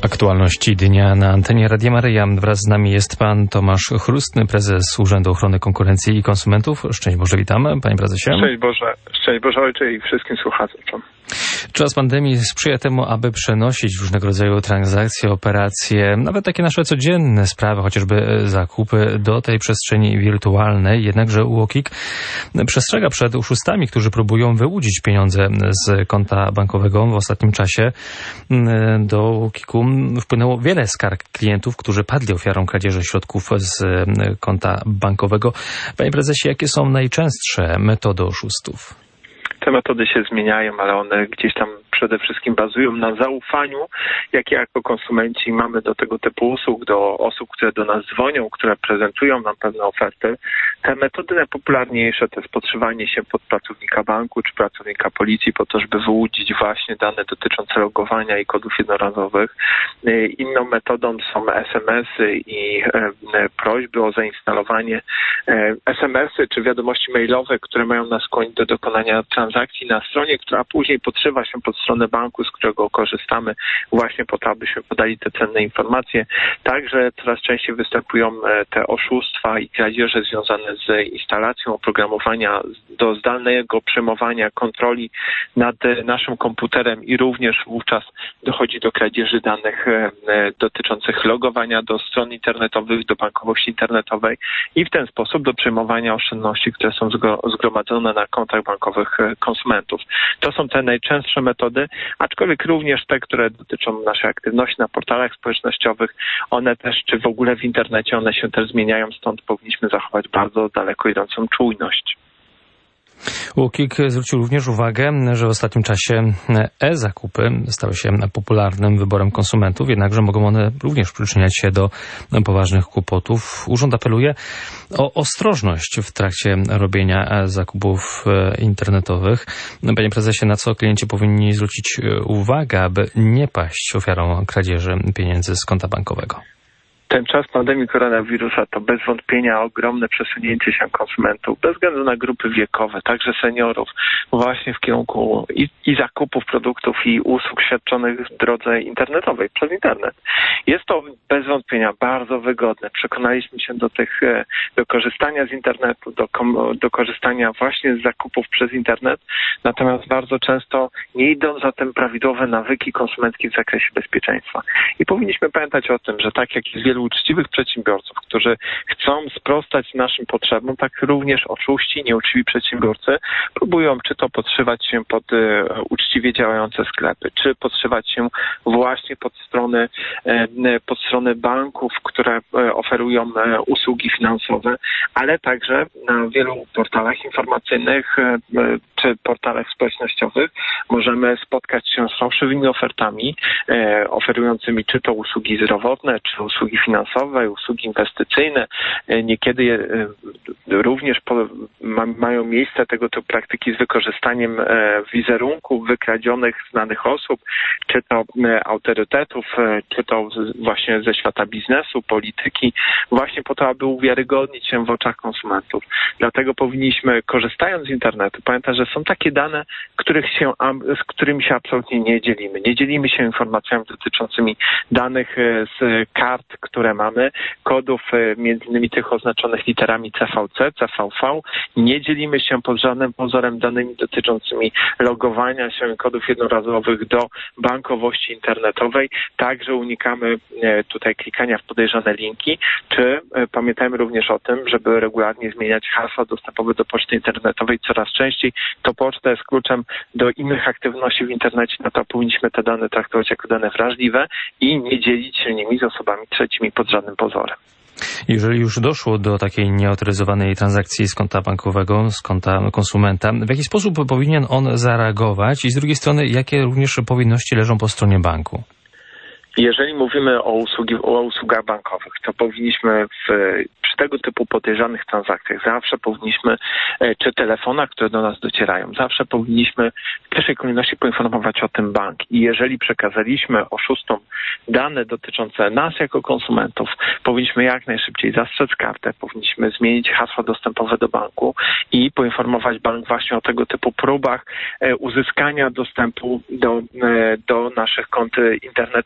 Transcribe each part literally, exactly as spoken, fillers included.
Aktualności dnia na antenie Radia Maryja. Wraz z nami jest pan Tomasz Chrustny, prezes Urzędu Ochrony Konkurencji i Konsumentów. Szczęść Boże, witam, panie prezesie. Szczęść Boże, szczęść Boże Ojcze i wszystkim słuchaczom. Czas pandemii sprzyja temu, aby przenosić różnego rodzaju transakcje, operacje, nawet takie nasze codzienne sprawy, chociażby zakupy, do tej przestrzeni wirtualnej. Jednakże U O K I K przestrzega przed oszustami, którzy próbują wyłudzić pieniądze z konta bankowego. W ostatnim czasie do U O K I K-u wpłynęło wiele skarg klientów, którzy padli ofiarą kradzieży środków z konta bankowego. Panie prezesie, jakie są najczęstsze metody oszustów? Te metody się zmieniają, ale one gdzieś tam przede wszystkim bazują na zaufaniu, jakie jako konsumenci mamy do tego typu usług, do osób, które do nas dzwonią, które prezentują nam pewne oferty. Te metody najpopularniejsze to jest podszywanie się pod pracownika banku czy pracownika policji po to, żeby wyłudzić właśnie dane dotyczące logowania i kodów jednorazowych. Inną metodą są es em esy i prośby o zainstalowanie es em esy czy wiadomości mailowe, które mają nas skłonić do dokonania transakcji na stronie, która później podszywa się pod stronę banku, z którego korzystamy właśnie po to, abyśmy podali te cenne informacje. Także coraz częściej występują te oszustwa i kradzieże związane z instalacją oprogramowania do zdalnego przejmowania kontroli nad naszym komputerem i również wówczas dochodzi do kradzieży danych dotyczących logowania do stron internetowych, do bankowości internetowej i w ten sposób do przejmowania oszczędności, które są zgromadzone na kontach bankowych konsumentów. To są te najczęstsze metody, aczkolwiek również te, które dotyczą naszej aktywności na portalach społecznościowych, one też, czy w ogóle w internecie, one się też zmieniają, stąd powinniśmy zachować bardzo daleko idącą czujność. U O K I K zwrócił również uwagę, że w ostatnim czasie e-zakupy stały się popularnym wyborem konsumentów, jednakże mogą one również przyczyniać się do poważnych kłopotów. Urząd apeluje o ostrożność w trakcie robienia zakupów internetowych. Panie prezesie, na co klienci powinni zwrócić uwagę, aby nie paść ofiarą kradzieży pieniędzy z konta bankowego? Ten czas pandemii koronawirusa to bez wątpienia ogromne przesunięcie się konsumentów, bez względu na grupy wiekowe, także seniorów, właśnie w kierunku i, i zakupów produktów i usług świadczonych w drodze internetowej, przez internet. Jest to bez wątpienia bardzo wygodne. Przekonaliśmy się do tych, do korzystania z internetu, do, do korzystania właśnie z zakupów przez internet, natomiast bardzo często nie idą za tym prawidłowe nawyki konsumenckie w zakresie bezpieczeństwa. I powinniśmy pamiętać o tym, że tak jak jest wielu uczciwych przedsiębiorców, którzy chcą sprostać naszym potrzebom, tak również oszuści, nieuczciwi przedsiębiorcy próbują czy to podszywać się pod e, uczciwie działające sklepy, czy podszywać się właśnie pod strony, e, pod strony banków, które e, oferują e, usługi finansowe, ale także na wielu portalach informacyjnych e, czy portalach społecznościowych możemy spotkać się z fałszywymi ofertami e, oferującymi czy to usługi zdrowotne, czy usługi finansowe, usługi inwestycyjne. Niekiedy również po, ma, mają miejsce tego typu praktyki z wykorzystaniem wizerunków wykradzionych znanych osób, czy to autorytetów, czy to właśnie ze świata biznesu, polityki, właśnie po to, aby uwiarygodnić się w oczach konsumentów. Dlatego powinniśmy, korzystając z internetu, pamiętać, że są takie dane, których się, z którymi się absolutnie nie dzielimy. Nie dzielimy się informacjami dotyczącymi danych z kart, które mamy, kodów między innymi tych oznaczonych literami C V C, C V V. Nie dzielimy się pod żadnym pozorem danymi dotyczącymi logowania się kodów jednorazowych do bankowości internetowej. Także unikamy tutaj klikania w podejrzane linki, czy pamiętajmy również o tym, żeby regularnie zmieniać hasła dostępowe do poczty internetowej coraz częściej. To poczta jest kluczem do innych aktywności w internecie, no to powinniśmy te dane traktować jako dane wrażliwe i nie dzielić się nimi z osobami trzecimi pod żadnym pozorem. Jeżeli już doszło do takiej nieautoryzowanej transakcji z konta bankowego, z konta konsumenta, w jaki sposób powinien on zareagować i z drugiej strony, jakie również powinności leżą po stronie banku? Jeżeli mówimy o, usługi, o usługach bankowych, to powinniśmy w, przy tego typu podejrzanych transakcjach zawsze powinniśmy, czy telefonach, które do nas docierają, zawsze powinniśmy w pierwszej kolejności poinformować o tym bank. I jeżeli przekazaliśmy oszustom dane dotyczące nas jako konsumentów, powinniśmy jak najszybciej zastrzec kartę, powinniśmy zmienić hasła dostępowe do banku i poinformować bank właśnie o tego typu próbach uzyskania dostępu do, do naszych kont internetowych po to,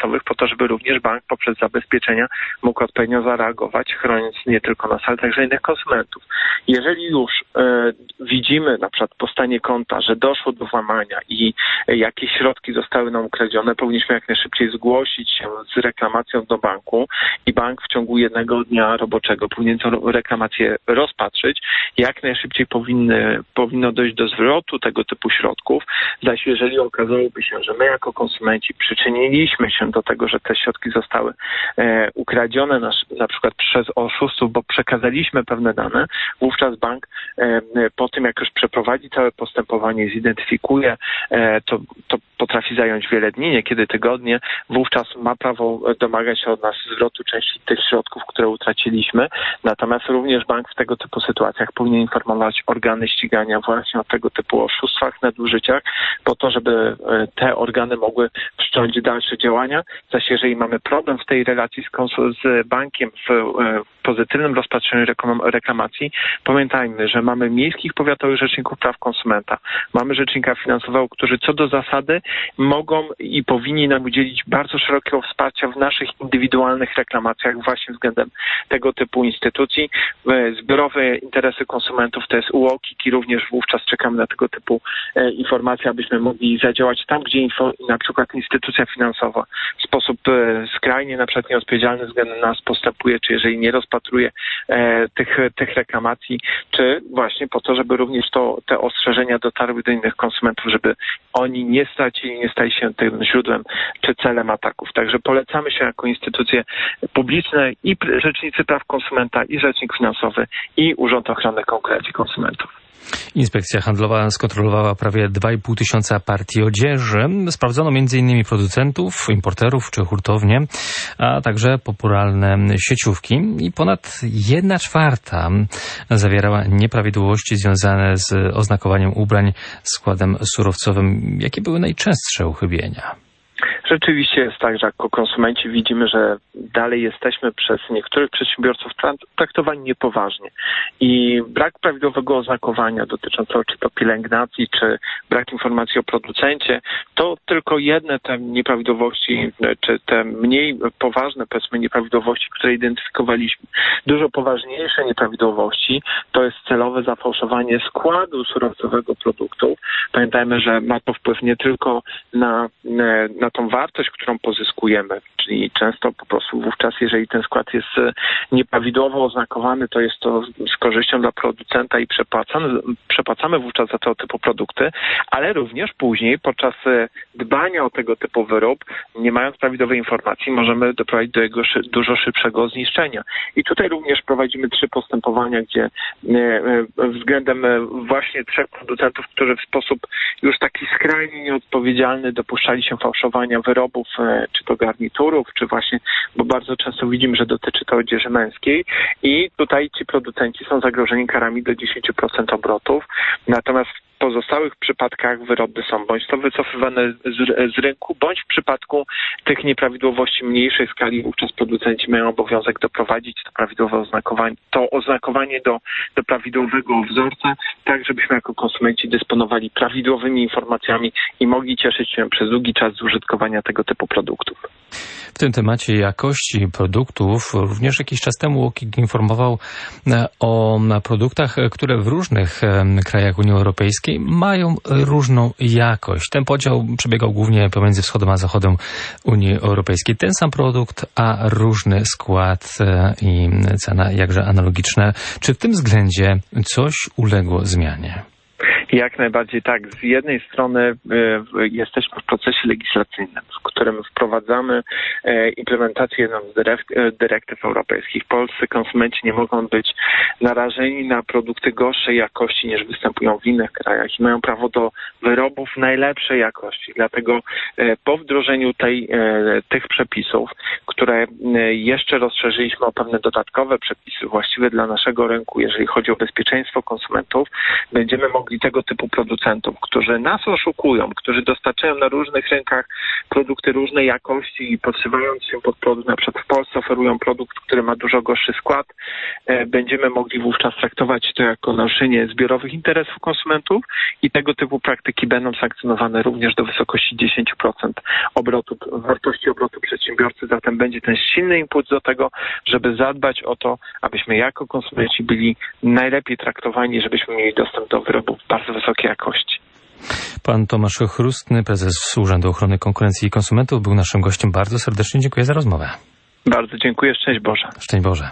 to, żeby również bank poprzez zabezpieczenia mógł odpowiednio zareagować, chroniąc nie tylko nas, ale także innych konsumentów. Jeżeli już e, widzimy na przykład po stanie konta, że doszło do włamania i e, jakieś środki zostały nam ukradzione, powinniśmy jak najszybciej zgłosić się z reklamacją do banku i bank w ciągu jednego dnia roboczego powinien tę reklamację rozpatrzyć. Jak najszybciej powinny, powinno dojść do zwrotu tego typu środków, zaś jeżeli okazałoby się, że my jako konsumenci przyczyniliśmy się do tego, że te środki zostały e, ukradzione na, na przykład przez oszustów, bo przekazaliśmy pewne dane, wówczas bank e, po tym, jak już przeprowadzi całe postępowanie, zidentyfikuje, e, to, to potrafi zająć wiele dni, niekiedy tygodnie, wówczas ma prawo domagać się od nas zwrotu części tych środków, które utraciliśmy. Natomiast również bank w tego typu sytuacjach powinien informować organy ścigania właśnie o tego typu oszustwach, nadużyciach, po to, żeby te organy mogły wszcząć dalsze działania. Zaś jeżeli mamy problem w tej relacji z, konsul- z bankiem w, w pozytywnym rozpatrzeniu reklamacji, pamiętajmy, że mamy miejskich powiatowych rzeczników praw konsumenta, mamy rzecznika finansowego, którzy co do zasady mogą i powinni nam udzielić bardzo szerokiego wsparcia w naszych indywidualnych reklamacjach właśnie względem tego typu instytucji. Zbiorowe interesy konsumentów to jest U O K I K i również wówczas czekamy na tego typu e, informacje, abyśmy mogli zadziałać tam, gdzie info, na przykład instytucja finansowa w sposób e, skrajnie na przykład nieodpowiedzialny względem nas postępuje, czy jeżeli nie rozpatruje e, tych, tych reklamacji, czy właśnie po to, żeby również to, te ostrzeżenia dotarły do innych konsumentów, żeby oni nie stracili, nie stali się tym źródłem czy celem ataków. Także polecamy się jako instytucje publiczne i Rzecznicy Praw Konsumenta, i Rzecznik Finansowy, i Urząd Ochrony Konkurencji Konsumentów. Inspekcja Handlowa skontrolowała prawie dwa i pół tysiąca partii odzieży. Sprawdzono między innymi producentów, importerów czy hurtownie, a także popularne sieciówki. I ponad jedna czwarta zawierała nieprawidłowości związane z oznakowaniem ubrań składem surowcowym. Jakie były najczęstsze uchybienia? Rzeczywiście jest tak, że jako konsumenci widzimy, że dalej jesteśmy przez niektórych przedsiębiorców traktowani niepoważnie i brak prawidłowego oznakowania dotyczącego czy to pielęgnacji, czy brak informacji o producencie, to tylko jedne te nieprawidłowości, czy te mniej poważne, powiedzmy, nieprawidłowości, które identyfikowaliśmy. Dużo poważniejsze nieprawidłowości to jest celowe zafałszowanie składu surowcowego produktów. Pamiętajmy, że ma to wpływ nie tylko na, na tą wartość, którą pozyskujemy, czyli często po prostu wówczas, jeżeli ten skład jest nieprawidłowo oznakowany, to jest to z korzyścią dla producenta i przepłacamy, przepłacamy wówczas za tego typu produkty, ale również później podczas dbania o tego typu wyrób, nie mając prawidłowej informacji, możemy doprowadzić do jego szy- dużo szybszego zniszczenia. I tutaj również prowadzimy trzy postępowania, gdzie względem właśnie trzech producentów, którzy w sposób już taki skrajnie nieodpowiedzialny dopuszczali się fałszowania wyrobów, czy to garniturów, czy właśnie, bo bardzo często widzimy, że dotyczy to odzieży męskiej i tutaj ci producenci są zagrożeni karami do dziesięć procent obrotów, natomiast w pozostałych przypadkach wyroby są bądź to wycofywane z, z rynku, bądź w przypadku tych nieprawidłowości mniejszej skali wówczas producenci mają obowiązek doprowadzić to prawidłowe oznakowanie, to oznakowanie do, do prawidłowego wzorca, tak żebyśmy jako konsumenci dysponowali prawidłowymi informacjami i mogli cieszyć się przez długi czas z użytkowania tego typu produktów. W tym temacie jakości produktów również jakiś czas temu U O K I K informował o produktach, które w różnych krajach Unii Europejskiej mają różną jakość. Ten podział przebiegał głównie pomiędzy wschodem a zachodem Unii Europejskiej. Ten sam produkt, a różny skład i cena jakże analogiczna. Czy w tym względzie coś uległo zmianie? Jak najbardziej tak. Z jednej strony y, jesteśmy w procesie legislacyjnym, w którym wprowadzamy y, implementację jedną z dyrektyw, dyrektyw europejskich. Polscy konsumenci nie mogą być narażeni na produkty gorszej jakości niż występują w innych krajach i mają prawo do wyrobów najlepszej jakości. Dlatego y, po wdrożeniu tej, y, tych przepisów, które y, jeszcze rozszerzyliśmy o pewne dodatkowe przepisy właściwe dla naszego rynku, jeżeli chodzi o bezpieczeństwo konsumentów, będziemy mogli tego tego typu producentów, którzy nas oszukują, którzy dostarczają na różnych rynkach produkty różnej jakości i podszywając się pod produkt, na przykład w Polsce oferują produkt, który ma dużo gorszy skład, będziemy mogli wówczas traktować to jako naruszenie zbiorowych interesów konsumentów i tego typu praktyki będą sankcjonowane również do wysokości dziesięć procent obrotu, wartości obrotu przedsiębiorcy. Zatem będzie ten silny impuls do tego, żeby zadbać o to, abyśmy jako konsumenci byli najlepiej traktowani, żebyśmy mieli dostęp do wyrobów bardzo wysokiej jakości. Pan Tomasz Chrustny, prezes Urzędu Ochrony Konkurencji i Konsumentów, był naszym gościem. Bardzo serdecznie dziękuję za rozmowę. Bardzo dziękuję. Szczęść Boże. Szczęść Boże.